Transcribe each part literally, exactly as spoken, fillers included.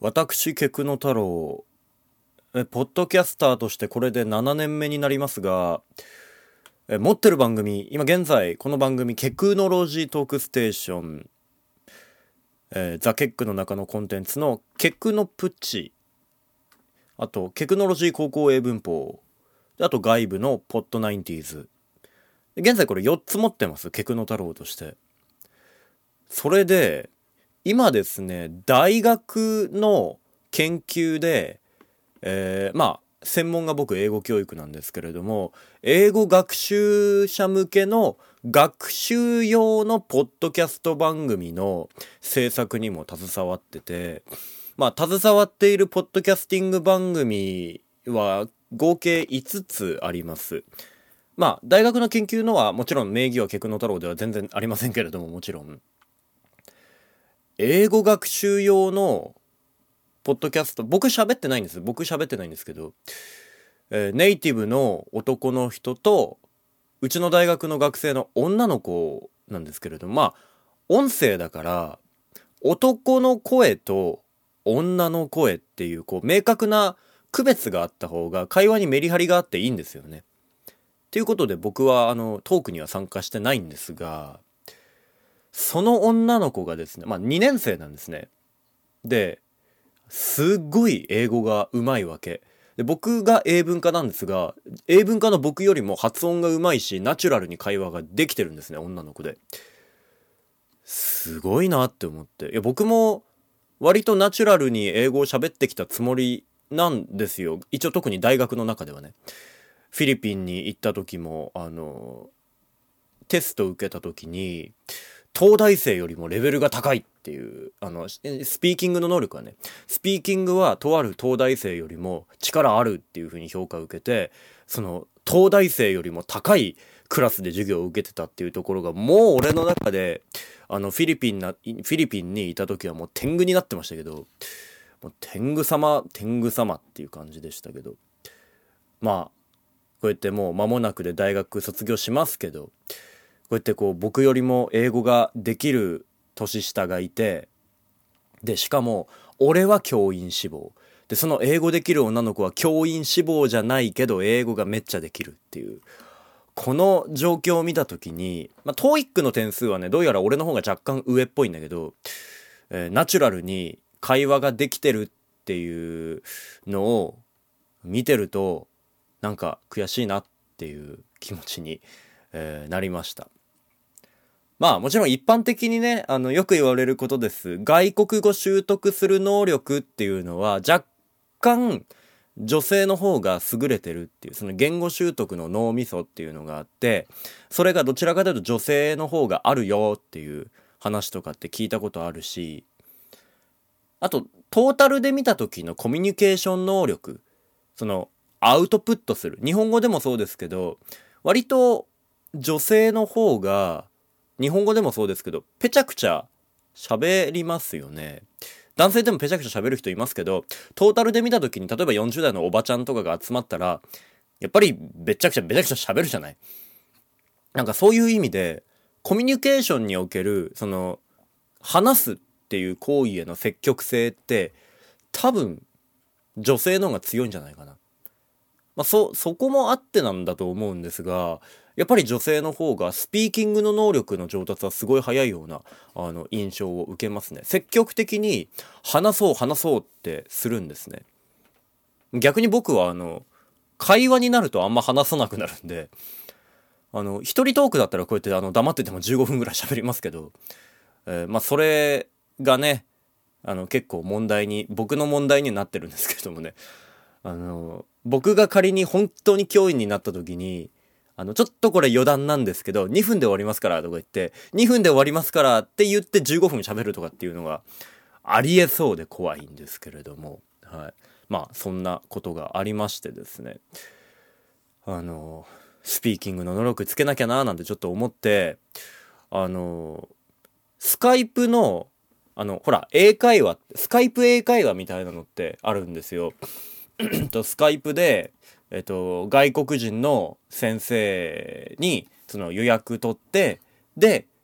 私、ケクノ太郎、えポッドキャスターとしてこれでななねんめになりますが、え持ってる番組、今現在、この番組、ケクノロジートークステーション、えーザ・ケックの中のコンテンツのケクノプチ、あと、ケクノロジー高校英文法、あと外部のポッドナインティーズ。現在これよっつ持ってます、ケクノ太郎として。それで、今ですね、大学の研究で、えー、まあ、専門が僕英語教育なんですけれども、英語学習者向けの学習用のポッドキャスト番組の制作にも携わってて、まあ、携わっているポッドキャスティング番組は合計いつつあります。まあ、大学の研究のはもちろん名義はケクノ太郎では全然ありませんけれども、もちろん。英語学習用のポッドキャスト、僕喋ってないんです。僕喋ってないんですけど、えーネイティブの男の人と、うちの大学の学生の女の子なんですけれども、まあ、音声だから、男の声と女の声っていう、こう、明確な区別があった方が、会話にメリハリがあっていいんですよね。ということで僕は、あの、トークには参加してないんですが、その女の子がですね、まあにねん生なんですね。で、すっごい英語がうまいわけ。で、僕が英文科なんですが、英文科の僕よりも発音がうまいし、ナチュラルに会話ができてるんですね、女の子で。すごいなって思って。いや、僕も割とナチュラルに英語を喋ってきたつもりなんですよ。一応特に大学の中ではね。フィリピンに行った時も、あの、テスト受けた時に、東大生よりもレベルが高いっていう、あの、スピーキングの能力はね、スピーキングはとある東大生よりも力あるっていう風に評価を受けて、その、東大生よりも高いクラスで授業を受けてたっていうところが、もう俺の中で、あの、フィリピンな、フィリピンにいた時はもう天狗になってましたけど、もう天狗様、天狗様っていう感じでしたけど、まあ、こうやってもう間もなくで大学卒業しますけど、こうやってこう僕よりも英語ができる年下がいて、でしかも俺は教員志望で、その英語できる女の子は教員志望じゃないけど英語がめっちゃできるっていう、この状況を見た時に、まあ、トーイックの点数はね、どうやら俺の方が若干上っぽいんだけど、えーナチュラルに会話ができてるっていうのを見てると、なんか悔しいなっていう気持ちに、えーなりました。まあもちろん一般的にね、あのよく言われることです。外国語習得する能力っていうのは若干女性の方が優れてるっていう、その言語習得の脳みそっていうのがあって、それがどちらかというと女性の方があるよっていう話とかって聞いたことあるし、あとトータルで見た時のコミュニケーション能力、そのアウトプットする。日本語でもそうですけど、割と女性の方が、日本語でもそうですけど、ぺちゃくちゃ喋りますよね。男性でもぺちゃくちゃ喋る人いますけど、トータルで見た時に、例えばよんじゅう代のおばちゃんとかが集まったら、やっぱりべっちゃくちゃべちゃくちゃ喋るじゃない。なんかそういう意味で、コミュニケーションにおける、その、話すっていう行為への積極性って、多分、女性の方が強いんじゃないかな。まあ、そ、そこもあってなんだと思うんですが、やっぱり女性の方がスピーキングの能力の上達はすごい早いような、あの、印象を受けますね。積極的に話そう話そうってするんですね。逆に僕はあの、会話になるとあんま話さなくなるんで、あの、一人トークだったらこうやってあの、黙っててもじゅうごふんぐらい喋りますけど、えーまあ、それがね、あの、結構問題に、僕の問題になってるんですけどもね。あの、僕が仮に本当に教員になった時に、あの、ちょっとこれ余談なんですけど、にふんで終わりますからとか言って、にふんで終わりますからって言ってじゅうごふん喋るとかっていうのがありえそうで怖いんですけれども、はい。まあ、そんなことがありましてですね。あの、スピーキングの能力つけなきゃなーなんてちょっと思って、あの、スカイプの、あの、ほら、英会話、スカイプ英会話みたいなのってあるんですよ。とスカイプで、えっと、外国人の先生にその予約取って、で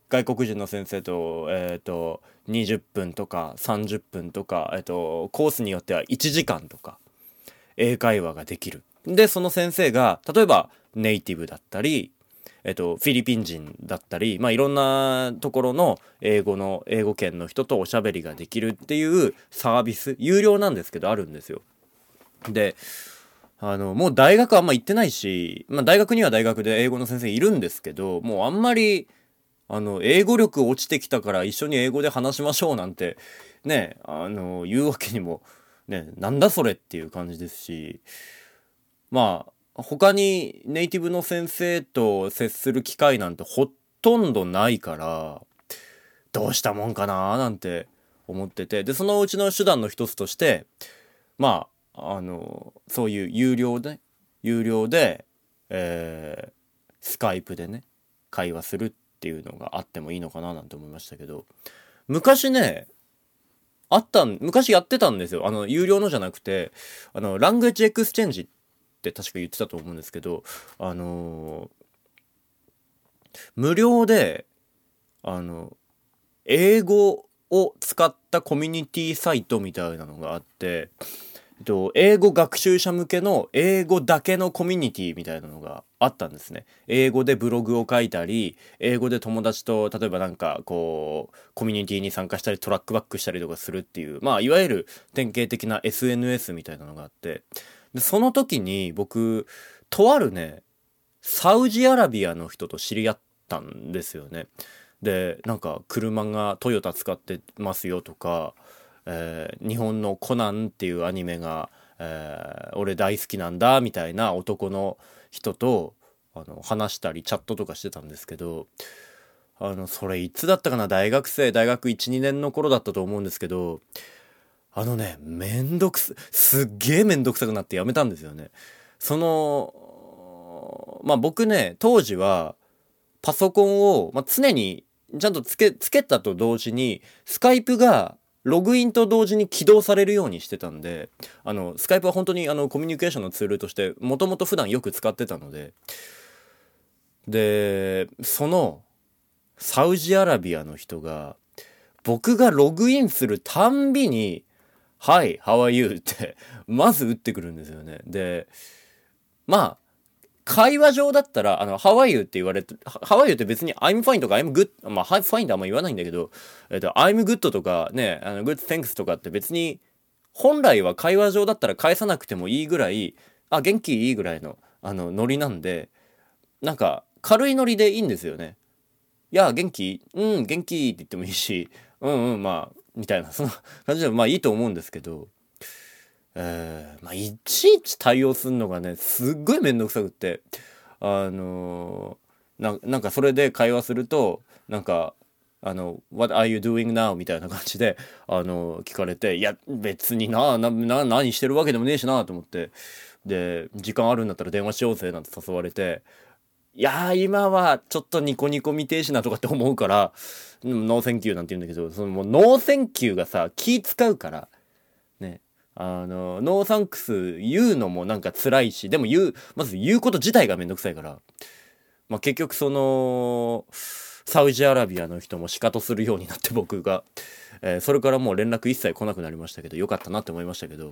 外国人の先生と、えっと、にじゅっぷんとかさんじゅっぷんとか、えっと、コースによってはいちじかんとか、英会話ができる。で、その先生が、例えばネイティブだったり、えっと、フィリピン人だったり、まあ、いろんなところの英語の、英語圏の人とおしゃべりができるっていうサービス、有料なんですけど、あるんですよ。で、あの、もう大学あんま行ってないし、まあ大学には大学で英語の先生いるんですけど、もうあんまり、あの、英語力落ちてきたから一緒に英語で話しましょうなんて、ね、あの、言うわけにも、ね、なんだそれっていう感じですし、まあ、他にネイティブの先生と接する機会なんてほとんどないから、どうしたもんかなーなんて思ってて、で、そのうちの手段の一つとして、まあ、あのそういう有料で有料で、えー、スカイプでね会話するっていうのがあってもいいのかななんて思いましたけど、昔ねあったん昔やってたんですよ。あの有料のじゃなくて、あのラングエッジエクスチェンジって確か言ってたと思うんですけど、あのー無料であの英語を使ったコミュニティサイトみたいなのがあって、えっと、英語学習者向けの英語だけのコミュニティみたいなのがあったんですね。英語でブログを書いたり、英語で友達と例えばなんかこうコミュニティに参加したりトラックバックしたりとかするっていう、まあいわゆる典型的な エスエヌエス みたいなのがあって、でその時に僕とあるねサウジアラビアの人と知り合ったんですよね。でなんか車がトヨタ使ってますよとか、えー日本のコナンっていうアニメが、えー俺大好きなんだみたいな男の人とあの話したりチャットとかしてたんですけど、あのそれいつだったかな、大学生大学いちにねんの頃だったと思うんですけど、あのねめんどくすすっげえめんどくさくなってやめたんですよね。そのまあ僕ね当時はパソコンを、まあ、常にちゃんとつけ、つけたと同時に、スカイプがログインと同時に起動されるようにしてたんで、あの、スカイプは本当にあのコミュニケーションのツールとして、もともと普段よく使ってたので、で、その、サウジアラビアの人が、僕がログインするたんびに、はい、How are you? って、まず打ってくるんですよね。で、まあ、会話上だったら、あの、How are you? って言われて、How are you? って別に I'm fine とか I'm good、まあ、fine ってあんま言わないんだけど、えっと、I'm good とかね、あの good thanks とかって別に、本来は会話上だったら返さなくてもいいぐらい、あ、元気いいぐらいの、あの、ノリなんで、なんか、軽いノリでいいんですよね。いや、元気うん、元気って言ってもいいし、うんうん、まあ、みたいな、その感じで、まあいいと思うんですけど、えー、まあ、いちいち対応するのがね、すっごいめんどくさくって、あのーな、なんかそれで会話すると、なんか、あの、What are you doing now? みたいな感じで、あのー聞かれて、いや、別にな、な、な、何してるわけでもねえしなと思って、で、時間あるんだったら電話しようぜなんて誘われて、いやー、今はちょっとニコニコ見てえしなとかって思うから、ノーセンキューなんて言うんだけど、そのもうノーセンキューがさ、気使うから、ね。あの、ノーサンクス言うのもなんか辛いし、でも言う、まず言うこと自体がめんどくさいから、まあ結局その、サウジアラビアの人もシカトするようになって僕が、えーそれからもう連絡一切来なくなりましたけど、よかったなって思いましたけど、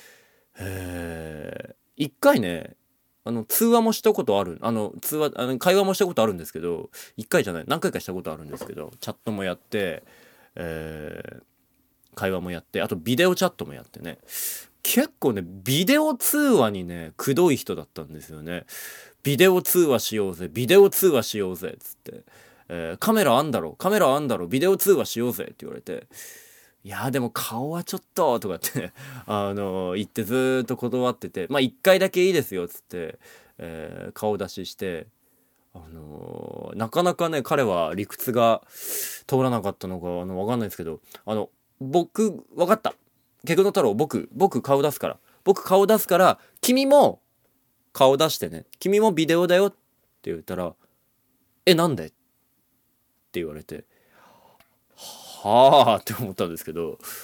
えー、一回ね、あの、通話もしたことある、あの、通話、あの、会話もしたことあるんですけど、一回じゃない、何回かしたことあるんですけど、チャットもやって、えー、会話もやって、あとビデオチャットもやってね。結構ね、ビデオ通話にね、くどい人だったんですよね。ビデオ通話しようぜ、ビデオ通話しようぜ、つって。えーカメラあんだろ、カメラあんだろ、ビデオ通話しようぜって言われて。いやーでも顔はちょっと、とかってね、あのー言ってずーっと断ってて、まあ一回だけいいですよ、つって、えー顔出しして、あのーなかなかね、彼は理屈が通らなかったのか、あの、わかんないですけど、あの、僕、わかった。ケクノ太郎、僕、僕顔出すから。僕顔出すから、君も顔出してね。君もビデオだよって言ったら、え、なんでって言われて、はあって思ったんですけど、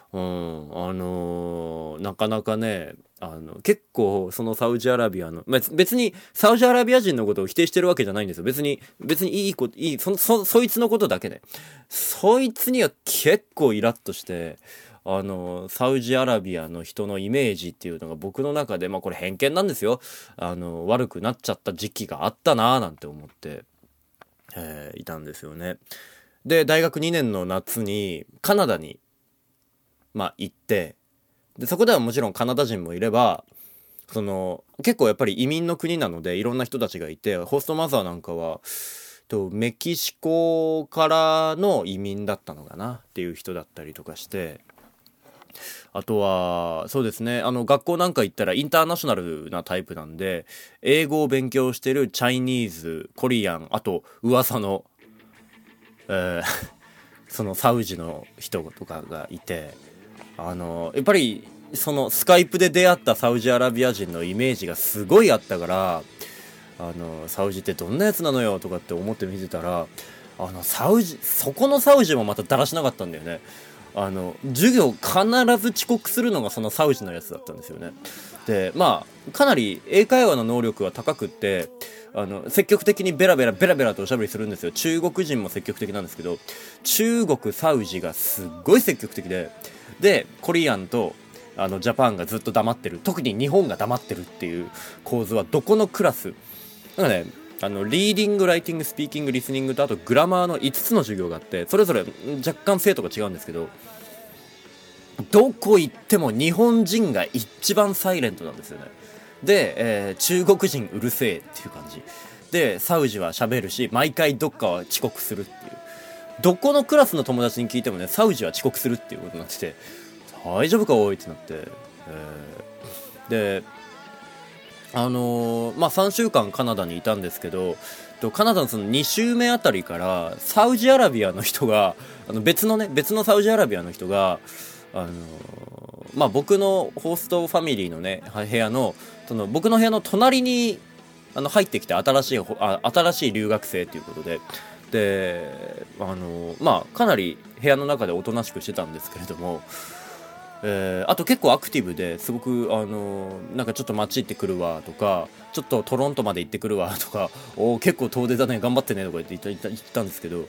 うん、あのーなかなかね、あの、結構、そのサウジアラビアの、まあ、別に、サウジアラビア人のことを否定してるわけじゃないんですよ。別に、別にいいこと、いい、そ、そ、そいつのことだけで。そいつには結構イラッとして、あの、サウジアラビアの人のイメージっていうのが僕の中で、まあこれ偏見なんですよ。あの、悪くなっちゃった時期があったなぁなんて思って、えーいたんですよね。で、大学にねんの夏に、カナダに、まあ行って、で、そこではもちろんカナダ人もいれば、その、結構やっぱり移民の国なのでいろんな人たちがいて、ホストマザーなんかは、とメキシコからの移民だったのかなっていう人だったりとかして、あとは、そうですね、あの、学校なんか行ったらインターナショナルなタイプなんで、英語を勉強してるチャイニーズ、コリアン、あと、噂の、えーそのサウジの人とかがいて、あの、やっぱり、そのスカイプで出会ったサウジアラビア人のイメージがすごいあったから、あの、サウジってどんなやつなのよとかって思って見てたら、あの、サウジ、そこのサウジもまただらしなかったんだよね。あの、授業必ず遅刻するのがそのサウジのやつだったんですよね。で、まあ、かなり英会話の能力は高くって、あの、積極的にベラベラベラベラとおしゃべりするんですよ。中国人も積極的なんですけど、中国、サウジがすっごい積極的で、で、コリアンと、あの、ジャパンがずっと黙ってる。特に日本が黙ってるっていう構図はどこのクラス。なんかね、あの、リーディング、ライティング、スピーキング、リスニングとあとグラマーのいつつの授業があって、それぞれ若干生徒が違うんですけど、どこ行っても日本人が一番サイレントなんですよね。で、えー中国人うるせえっていう感じ。で、サウジは喋るし、毎回どっかは遅刻するっていう。どこのクラスの友達に聞いてもね、サウジは遅刻するっていうことになってて、大丈夫かおいってなって、えーで、あのーまあ、さんしゅうかんカナダにいたんですけど、とカナダのそのに週目あたりからサウジアラビアの人が、あの別のね、別のサウジアラビアの人が、あのーまあ、僕のホストファミリーのね、部屋の、その僕の部屋の隣にあの入ってきて新しいあ新しい留学生ということで、で、あのーまあ、かなり部屋の中でおとなしくしてたんですけれども、えーあと結構アクティブですごく、あのーなんかちょっと街行ってくるわとか、ちょっとトロントまで行ってくるわとか、おー結構遠出だね頑張ってねとか言って言った言ったんですけど、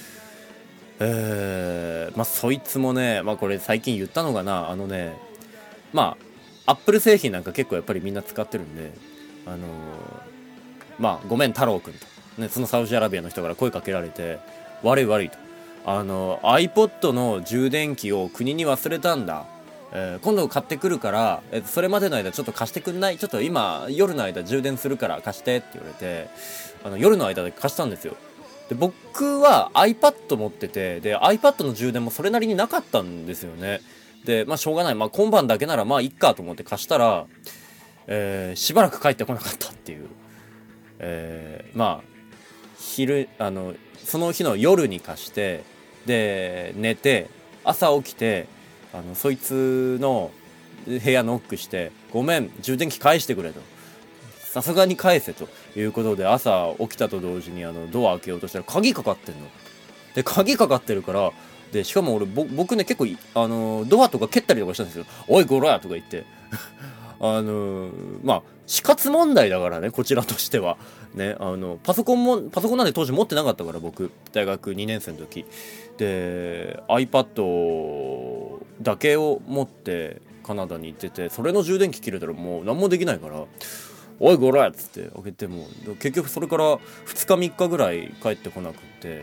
えーまあそいつもね、まあこれ最近言ったのかな、あのね、まあアップル製品なんか結構やっぱりみんな使ってるんで、あのーまあごめん太郎くんと、ね、そのサウジアラビアの人から声かけられて、悪い悪いと、あの iPod の充電器を国に忘れたんだ、えー今度買ってくるから、えーそれまでの間ちょっと貸してくんない、ちょっと今夜の間充電するから貸してって言われて、あの夜の間で貸したんですよ。で僕は iPad 持ってて、で iPad の充電もそれなりになかったんですよね。でまあしょうがない、まあ今晩だけならまあいっかと思って貸したら、えーしばらく帰ってこなかったっていう、えーまあ昼、あのその日の夜に貸して、で寝て朝起きて、あのそいつの部屋ノックして、ごめん充電器返してくれと、さすがに返せということで、朝起きたと同時にあのドア開けようとしたら鍵かかってんので、鍵かかってるから、でしかも俺ぼ僕ね結構あのドアとか蹴ったりとかしたんですよ。おいゴロやとか言ってあのまあ死活問題だからね、こちらとしてはね。あのパソコンもパソコンなんで当時持ってなかったから、僕大学にねん生の時で iPad だけを持ってカナダに行ってて、それの充電器切れたらもう何もできないから、おいゴロやっつって開けても、結局それからふつかみっかぐらい帰ってこなくって、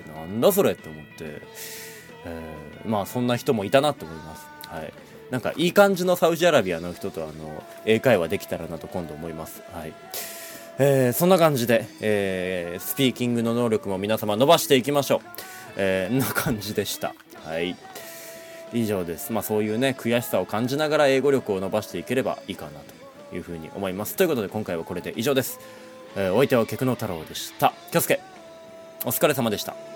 なんだそれって思って、えーまあそんな人もいたなと思います。はい、なんかいい感じのサウジアラビアの人とあの英会話できたらなと今度思います。はい、えーそんな感じで、えースピーキングの能力も皆様伸ばしていきましょう。えー、な感じでした。はい、以上です。まあそういうね悔しさを感じながら英語力を伸ばしていければいいかなというふうに思います。ということで今回はこれで以上です。えー、お相手はケクノ太郎でした。気をつけ、お疲れ様でした。